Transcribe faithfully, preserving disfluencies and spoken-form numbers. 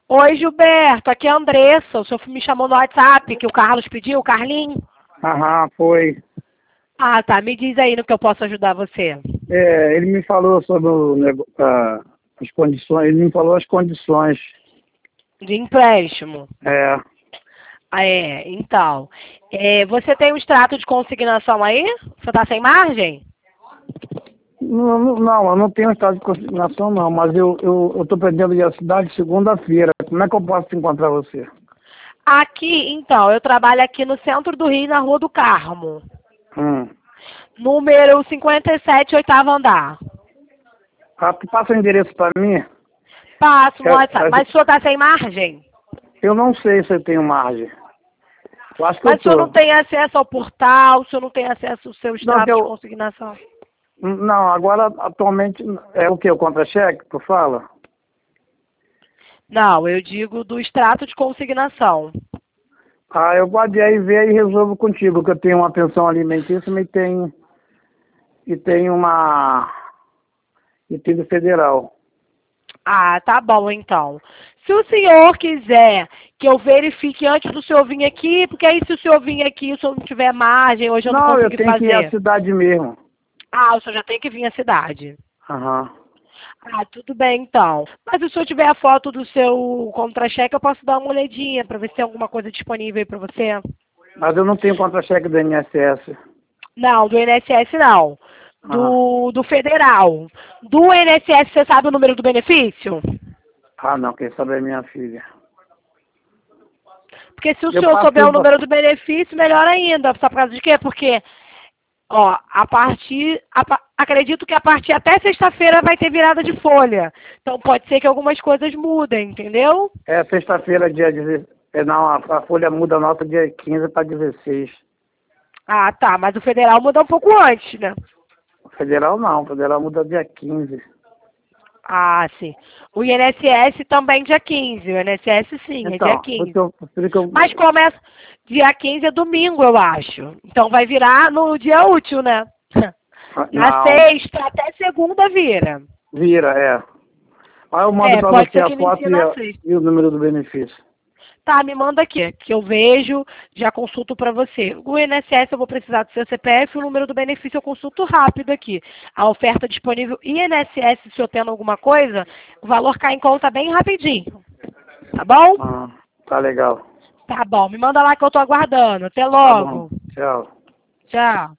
Oi, Gilberto, aqui é a Andressa. O senhor me chamou no WhatsApp, que o Carlos pediu, o Carlinho. Aham, foi. Ah, tá. Me diz aí no que eu posso ajudar você. É, ele me falou sobre o nego- ah, as condições, ele me falou as condições. De empréstimo. É, Ah, é, então. É, você tem um extrato de consignação aí? Você tá sem margem? não, não, não, eu não tenho estado de consignação não, mas eu eu eu estou pretendendo ir à cidade segunda-feira. Como é que eu posso encontrar você? Aqui, então, eu trabalho aqui no centro do Rio, na Rua do Carmo. Hum. Número cinquenta e sete, oitavo andar. Ah, tu passa o endereço para mim? Passo no É, WhatsApp. é, Mas o senhor tá sem margem? eu não sei se eu tenho margem. Eu acho que eu Mas o senhor não tô. tem acesso ao portal, o senhor não tem acesso ao seu Não, que extrato de eu, consignação? não, agora atualmente é o que? O contra-cheque, tu fala? Não, eu digo do extrato de consignação. Ah, eu pode aí ver e resolvo contigo, que eu tenho uma pensão alimentícia e tenho, e tenho uma e tenho do federal. Ah, tá bom então. Se o senhor quiser que eu verifique antes do senhor vir aqui, porque aí se o senhor vir aqui e o senhor não tiver margem, hoje eu não Não, eu conseguir tenho que ir à fazer. cidade mesmo. Ah, o senhor já tem que vir à cidade. Aham. Ah, tudo bem então. Mas se o senhor tiver a foto do seu contra-cheque, eu posso dar uma olhadinha para ver se tem alguma coisa disponível aí para você. Mas eu não tenho contra-cheque do I N S S. Não, do I N S S não. Aham. Do, do federal. Do I N S S, você sabe o número do benefício? Ah, não, quem sabe é minha filha. Porque se o Eu senhor passo souber o tudo. número do benefício, melhor ainda. Sabe por causa de quê? Porque, ó, a partir. a pa- acredito que a partir até sexta-feira vai ter virada de folha. Então pode ser que algumas coisas mudem, entendeu? É sexta-feira, dia dezesseis. É, não, a, a folha muda a nota dia quinze para dezesseis. Ah, tá. Mas o federal muda um pouco antes, né? Federal não, federal muda dia quinze. Ah, sim. O I N S S também dia quinze. O I N S S sim, é dia Então, por isso quinze. que eu, por isso que eu, Mas começa. Dia quinze é domingo, eu acho. Então vai virar no dia útil, né? Na não, sexta até segunda vira. vira, é. Aí eu mando É, para pode você ser a que inicie foto e, na a- sexta. e o número do benefício. Tá, me manda aqui, que eu vejo, já consulto pra você. O I N S S eu vou precisar do seu C P F, o número do benefício eu consulto rápido aqui. A oferta disponível I N S S, se eu tendo alguma coisa, o valor cai em conta bem rapidinho. Tá bom? Ah, tá legal. Tá bom, me manda lá que eu tô aguardando. Até Tá bom. logo. Tchau. Tchau.